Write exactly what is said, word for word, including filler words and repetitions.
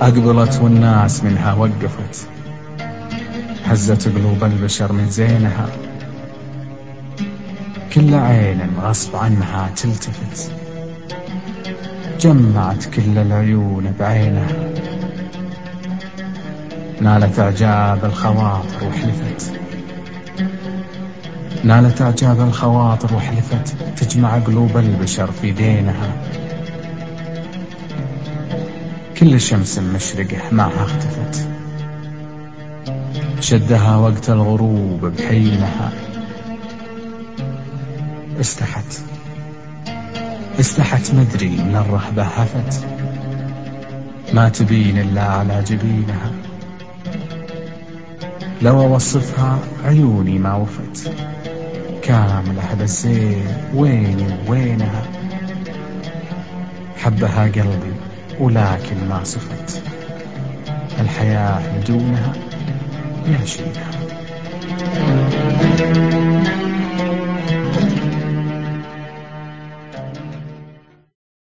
أقبلت والناس منها وقفت، هزت قلوب البشر من زينها، كل عين غصب عنها تلتفت، جمعت كل العيون بعينها، نالت إعجاب الخواطر وحلفت، نالت إعجاب الخواطر وحلفت تجمع قلوب البشر في دينها، كل شمس مشرقة معها اختفت، شدها وقت الغروب بحينها، استحت استحت مدري من الرهبة هفت، ما تبين إلا على جبينها، لو أوصفها عيوني ما وفت، كاملة بالزين ويني وينها، حبها قلبي ولكن ما صفت، الحياة بدونها يا شيخ.